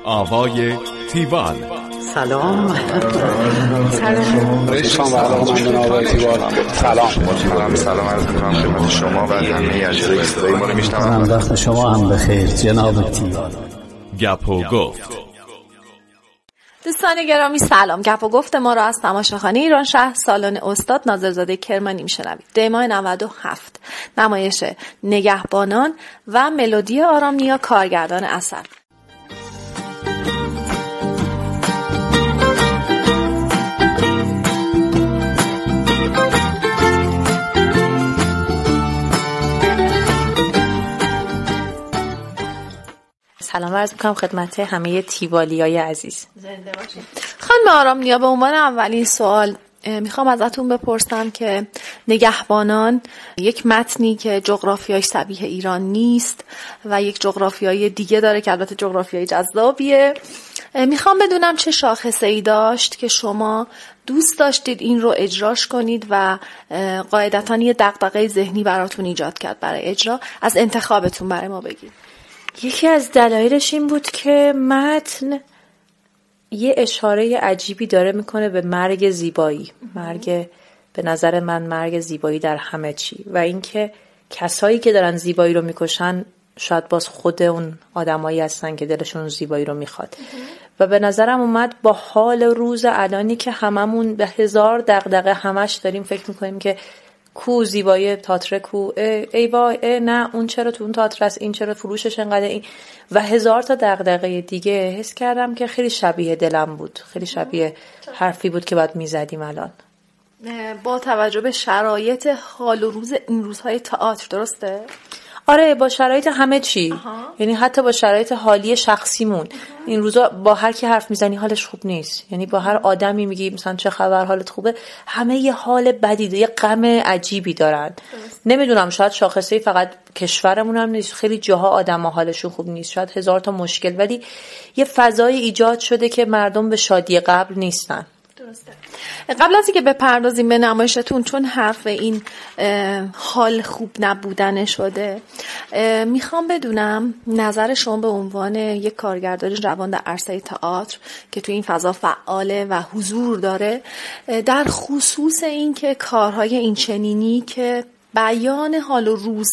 آوای تیوال. سلام. سلام عرض می‌کنم خدمت شما و همه اجرای صدای ما رو میشنوم. وقت شما هم بخیر جناب تیوال. گپ و گفت. دوستان گرامی سلام. گپ و گفت ما را از تماشاخانه ایران شهر سالن استاد ناظرزاده کرمانی میشنوید. دیماه 97 نمایش نگهبانان و ملودی آرامنیا کارگردان اثر. سلام عرض می‌کنم خدمت همه تیوالیای عزیز. زنده باشید. خانم آرامنیا، به عنوان اولین سوال میخوام ازتون بپرسم که نگهبانان یک متنی که جغرافیایش شبیه ایران نیست و یک جغرافیای دیگه داره که البته جغرافیای جذابیه. میخوام بدونم چه شاخصه‌ای داشت که شما دوست داشتید این رو اجراش کنید و قاعدتاً یه دغدغه ذهنی براتون ایجاد کرد برای اجرا. از انتخابتون برای ما بگید. یکی از دلایلش این بود که متن یه اشاره عجیبی داره میکنه به مرگ زیبایی، به نظر من مرگ زیبایی در همه چی، و اینکه کسایی که دارن زیبایی رو میکشن شاید باز خود اون آدمایی هستن که دلشون زیبایی رو میخواد. و به نظرم اومد با حال روز الانی که هممون به هزار دغدغه همش داریم فکر میکنیم که کو زیبایی تئاتر کو، ای وای نه اون چرا تو اون تئاتر است، این چرا فروشش انقدر، این و هزار تا دغدغه دیگه، حس کردم که خیلی شبیه دلم بود، خیلی شبیه حرفی بود که باید میزدیم الان. با توجه به شرایط حال و روز این روزهای تئاتر، درسته؟ آره، با شرایط همه چی. یعنی حتی با شرایط حالی شخصیمون این روزا با هر کی حرف میزنی حالش خوب نیست. یعنی با هر آدمی میگی مثلا چه خبر، حالت خوبه، همه یه حال بدی داره، یه غم عجیبی دارن. نمیدونم، شاید شاخصه فقط کشورمون هم نیست، خیلی جاها آدما حالشون خوب نیست، شاید هزار تا مشکل، ولی یه فضای ایجاد شده که مردم به شادی قبل نیستن. درسته. قبل از اینکه بپردازیم به نمایشتون، چون حرف این حال خوب نبودن شده، میخوام بدونم نظر شما به عنوان یک کارگردان جوان در عرصه تئاتر که توی این فضا فعاله و حضور داره، در خصوص این که کارهای این چنینی که بیان حال و روز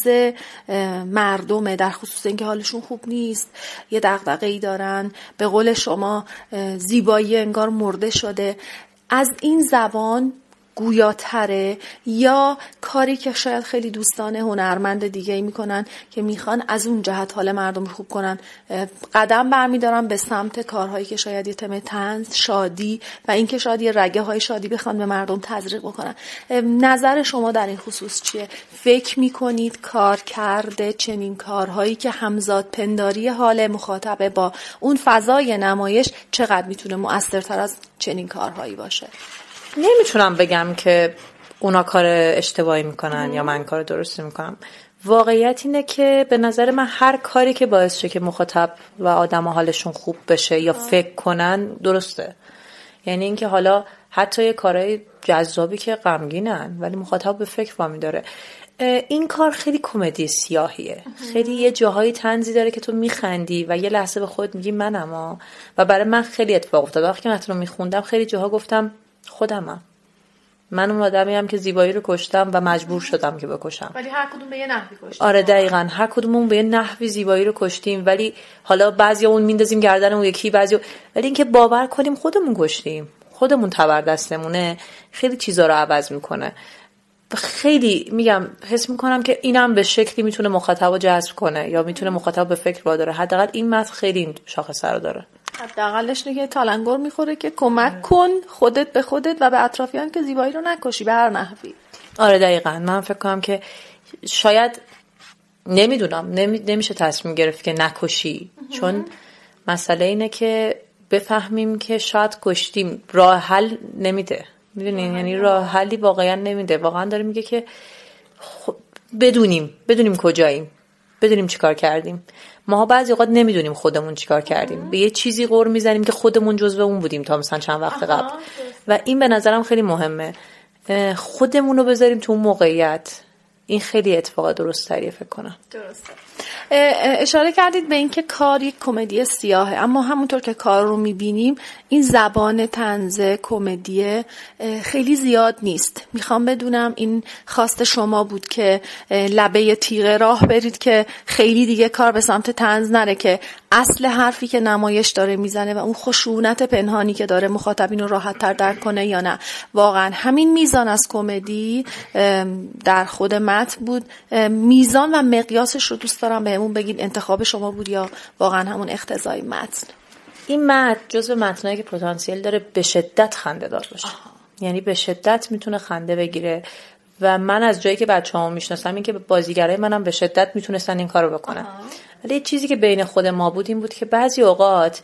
مردمه، در خصوص اینکه حالشون خوب نیست، یه دغدغه‌ای دارن، به قول شما زیبایی انگار مرده شده، از این زبان گویاتره یا کاری که شاید خیلی دوستان هنرمند دیگه‌ای میکنن که میخوان از اون جهت حال مردم رو خوب کنن، قدم برمیدارن به سمت کارهایی که شاید یه تم طنز، شادی و اینکه شاید یه رگه های شادی بخوان به مردم تزریق بکنن. نظر شما در این خصوص چیه؟ فکر میکنید کار کرده چنین کارهایی که همزاد پنداری حال مخاطب با اون فضای نمایش چقدر میتونه مؤثرتر از چنین کارهایی باشه؟ نمیتونم بگم که اونا کار اشتباهی میکنن یا من کار درستی میکنم. واقعیت اینه که به نظر من هر کاری که باعث شه که مخاطب و آدم حالشون خوب بشه یا فکر کنن درسته. یعنی اینکه حالا حتی یه کارهای جذابی که غمگینن ولی مخاطب به فکر وامی داره. این کار خیلی کمدی سیاهیه، خیلی یه جاهای طنزی داره که تو میخندی و یه لحظه به خودت میگی منم. و برای من خیلی اتفاق افتاد وقتی که متن رو میخوندم، خیلی جاها گفتم خودمم، من اون آدمیم که زیبایی رو کشتم و مجبور شدم که بکشم. ولی هر کدوم به یه نحوی کشتیم. آره دقیقاً، هر کدومون به یه نحوی زیبایی رو کشتیم، ولی حالا بعضیا اون میندازیم گردن اون یکی، ولی اینکه باور کنیم خودمون کشتیم، خودمون تبر دستمونه، خیلی چیزا رو عوض میکنه. خیلی میگم حس میکنم که اینم به شکلی میتونه مخاطبو جذب کنه یا میتونه مخاطب به فکر واداره. حداقل این متن خیلی این شاخصه رو داره. حداقلش نگه تلنگر میخوره که کمک کن خودت به خودت و به اطرافیان که زیبایی رو نکشی به هر نحوی. آره دقیقاً. من فکر کنم که شاید نمیدونم نمیشه تصمیم گرفت که نکشی، چون مسئله اینه که بفهمیم که شاید کشتیم، راه حل نمیده. میدونین، یعنی راه حلی واقعا نمیده. واقعا داره میگه که بدونیم کجاییم، بدونیم چیکار کردیم. ما بعضی اوقات نمیدونیم خودمون چیکار کردیم، به یه چیزی غر میزنیم که خودمون جزو اون بودیم تا مثلا چند وقت قبل. و این به نظرم خیلی مهمه، خودمون رو بذاریم تو اون موقعیت این خیلی اتفاق درست تریه فکر کنم. درسته. اشاره کردید به اینکه کار یک کمدی سیاهه، اما همونطور که کار رو میبینیم این زبان طنز کمدی خیلی زیاد نیست. میخوام بدونم این خواست شما بود که لبه تیغه راه برید که خیلی دیگه کار به سمت طنز نره، که اصل حرفی که نمایش داره میزنه و اون خشونت پنهانی که داره مخاطبین رو راحت تر درک کنه، یا نه واقعا همین میزان از کمدی در خود متن بود؟ میزان و مقیاسش رو دوست دارم بهمون بگید. انتخاب شما بود یا واقعا همون اقتضای متن؟ این متن جزو متنایی که پتانسیل داره به شدت خنده دار باشه. یعنی به شدت میتونه خنده بگیره و من از جایی که بچه‌هامو میشناسم این که بازیگرای منم به شدت میتونستن این کارو بکنن. ولی چیزی که بین خود ما بود این بود که بعضی اوقات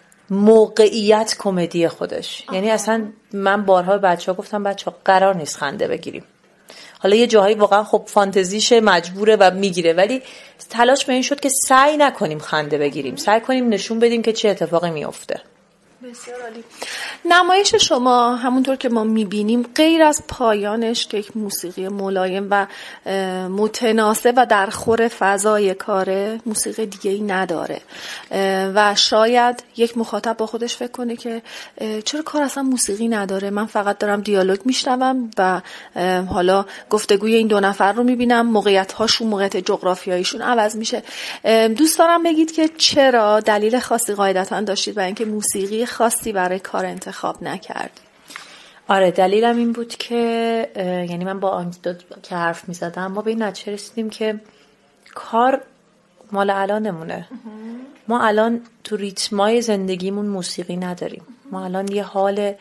موقعیت کمدی خودش، یعنی اصلا من بارها به بچه‌ها گفتم بچه‌ها قرار نیست خنده بگیریم. حالا یه جاهایی واقعا خب فانتزیش مجبوره و میگیره، ولی تلاش به این شد که سعی نکنیم خنده بگیریم، سعی کنیم نشون بدیم که چه اتفاقی میفته. بسیار عالی. نمایش شما همونطور که ما میبینیم غیر از پایانش که یک موسیقی ملایم و متناسب و در خور فضای کاره، موسیقی دیگه ای نداره و شاید یک مخاطب با خودش فکر کنه که چرا کار اصلا موسیقی نداره، من فقط دارم دیالوگ میشنوم و حالا گفتگوی این دو نفر رو میبینم، موقعیت هاشون، موقعیت جغرافیاییشون عوض میشه. دوست دارم بگید که چرا دلیل خاصی قاعدتا داشتید برای اینکه موسیقی خاصی برای کار انتخاب نکردی؟ آره دلیلم این بود که یعنی من با آنتیدوت که حرف میزدم ما به این نتیجه رسیدیم که کار مال الانمونه. ما الان تو ریتمای زندگیمون موسیقی نداریم. ما الان یه حال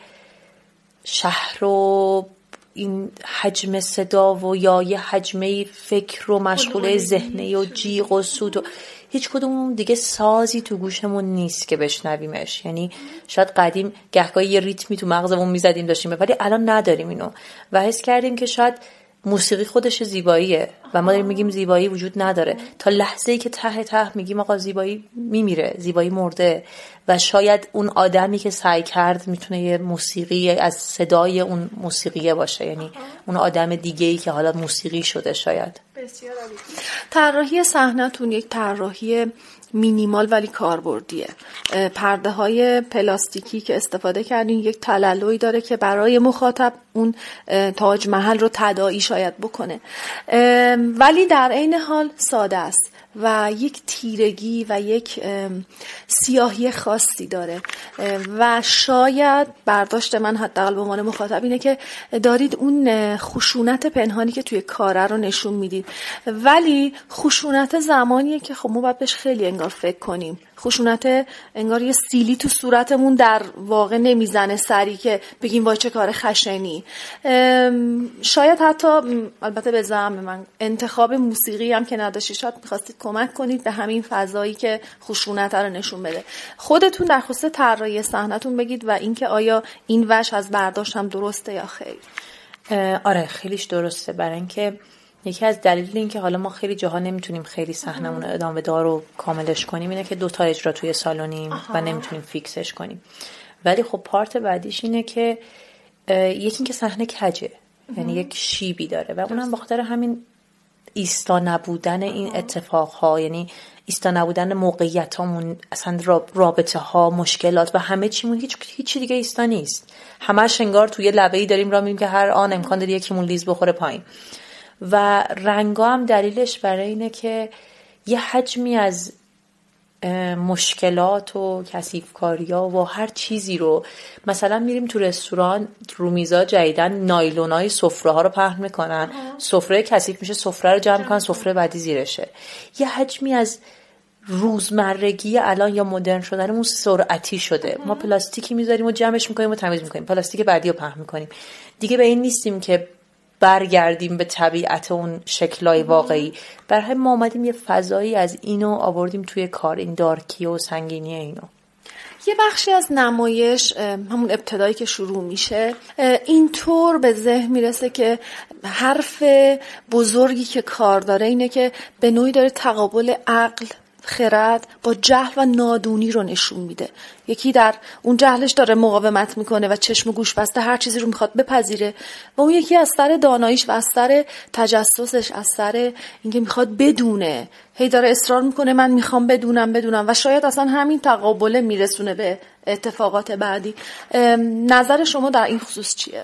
شهر و این حجم صدا و یا یه حجمه فکر و مشغوله ذهنی و جیغ و سود و هیچ کدوم دیگه سازی تو گوشمون نیست که بشنویمش. یعنی شاید قدیم گهگاهی یه ریتمی تو مغزمون میزدیم داشتیم، ولی الان نداریم اینو و حس کردیم که شاید موسیقی خودش زیباییه و ما داریم میگیم زیبایی وجود نداره تا لحظه‌ای که ته میگیم آقا زیبایی میمیره، زیبایی مرده و شاید اون آدمی که سعی کرد میتونه یه موسیقی از صدای اون موسیقیه باشه، یعنی اون آدم دیگه‌ای که حالا موسیقی شده شاید. بسیار عالی. طراحی صحنه‌تون یک طراحی مینیمال ولی کاربردیه. پرده های پلاستیکی که استفاده کردین یک تلالویی داره که برای مخاطب اون تاج محل رو تداعی شاید بکنه، ولی در عین حال ساده است و یک تیرگی و یک سیاهی خاصی داره و شاید برداشت من حداقل به عنوان مخاطب اینه که دارید اون خشونت پنهانی که توی کاره رو نشون میدید، ولی خشونت زمانیه که خب ما باید بهش خیلی انگار فکر کنیم. خشونت انگار یه سیلی تو صورتمون در واقع نمیزنه سری که بگیم وای چه کار خشنی. شاید حتی البته به زعم من انتخاب موسیقی هم که نداشتی، شاید می‌خواستید کمک کنید به همین فضایی که خشونت رو نشون بده. خودتون در خصوص طراحی صحنه‌تون بگید و اینکه آیا این وجه از برداشت هم درسته یا خیر؟ آره خیلیش درسته، برای اینکه یکی از دلیل این که حالا ما خیلی جاها نمیتونیم خیلی صحنمون رو ادامه دار رو کاملش کنیم اینه که 2 تا اجرا توی سالونیم و نمیتونیم فیکسش کنیم. ولی خب پارت بعدیش اینه که یکی این که صحنه کجه، یعنی یک شیبی داره و اونم بخاطر همین ایستا نبودن این اتفاقها، یعنی ایستا نبودن موقعیتامون، اصلا رابطه ها، مشکلات و همه چیمون هیچ دیگه ایستا نیست. همش انگار توی لبه‌ای داریم راه میریم که هر آن امکان داره یکیمون لیز بخوره پایین. و رنگا هم دلیلش برای اینه که یه حجمی از مشکلات و کثیفکاری‌ها و هر چیزی رو مثلا میریم تو رستوران رو میزا جدیدن نایلونای سفره ها رو پهن میکنن، سفره کثیف میشه، سفره رو جمع میکنن، سفره بعدی زیرشه. یه حجمی از روزمرگی الان یا مدرن شدنمون سرعتی شده. ما پلاستیکی میذاریم و جمعش میکنیم و تمیز میکنیم، پلاستیک بعدی رو پهن میکنیم. دیگه به این نیستیم که برگردیم به طبیعت اون شکلای واقعی. برای همین ما اومدیم یه فضایی از اینو آوردیم توی کار، این دارکی و سنگینی اینو. یه بخشی از نمایش همون ابتدایی که شروع میشه اینطور به ذهن میرسه که حرف بزرگی که کار داره اینه که به نوعی داره تقابل عقل خرد با جهل و نادونی رو نشون میده. یکی در اون جهلش داره مقاومت میکنه و چشم و گوش بسته هر چیزی رو میخواد بپذیره و اون یکی از سر داناییش و از سر تجسسش، از سر اینکه میخواد بدونه، هی داره اصرار میکنه من میخوام بدونم و شاید اصلا همین تقابله میرسونه به اتفاقات بعدی. نظر شما در این خصوص چیه؟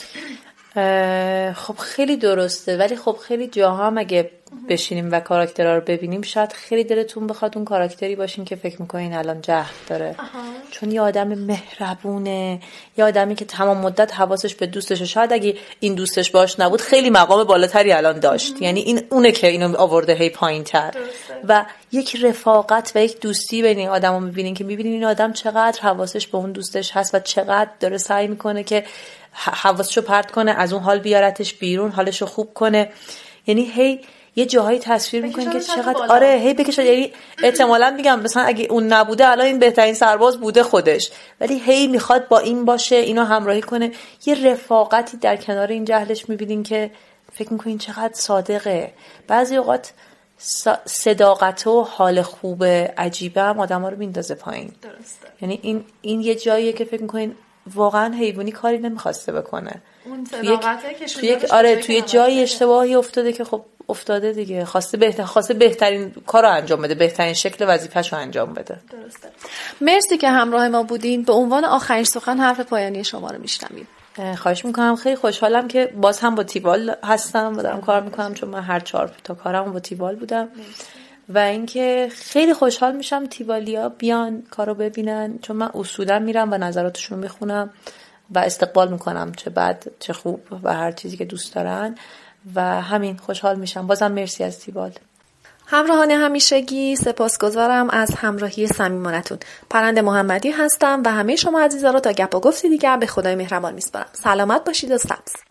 خب خیلی درسته، ولی خب خیلی جاها هم اگه بشینیم و کاراکترها رو ببینیم شاید خیلی دلتون بخواد اون کاراکتری باشین که فکر میکنین الان جهل داره. چون یه آدم مهربونه، یه آدمی که تمام مدت حواسش به دوستشه، شاید اگه این دوستش باش نبود خیلی مقام بالاتری الان داشت. یعنی این اونه که اینو آورده هی پایین‌تر. و یک رفاقت و یک دوستی بین این آدمو میبینین که میبینین این آدم چقدر حواسش به اون دوستش هست و چقدر داره سعی میکنه که حواسشو پرت کنه، از اون حال بیارتش بیرون، حالشو خوب کنه. یعنی هی یه جاهایی تصویر میکنه که چقدر هی بکشه. یعنی احتمالاً میگم مثلا اگه اون نبوده الان این بهترین سرباز بوده خودش، ولی هی میخواد با این باشه، اینو همراهی کنه. یه رفاقتی در کنار این جهلش میبینین که فکر میکنین چقدر صادقه. بعضی اوقات صداقت و حال خوب عجیبه هم آدما رو میندازه پایین. درسته. یعنی این یه جاییه که فکر میکنین واقعا حیوانی کاری نمیخواسته بکنه. اون صداقته که توی جای اشتباهی افتاده که خب افتاده دیگه، خواسته بهترین کارو انجام بده، بهترین شکل وظیفه‌شو انجام بده. درسته. مرسی که همراه ما بودین. به عنوان آخرین سخن حرف پایانی شما رو میشنویم. خواهش میکنم. خیلی خوشحالم که باز هم با تیوال هستم و دارم کار میکنم، چون من هر 4 تا کارم با تیوال بودم. و اینکه خیلی خوشحال میشم تیوالیا بیان کارو ببینن، چون من اصولا میرم و نظراتشون رو میخونم و استقبال میکنم، چه بد چه خوب و هر چیزی که دوست دارن. و همین خوشحال میشم. بازم مرسی از تیوال. همراهان همیشگی، سپاسگزارم از همراهی صمیمانه‌تون. پرنده محمدی هستم و همه شما عزیزان رو تا گپ و گفتی دیگر به خدای مهربان میسپارم. سلامت باشید و سبز.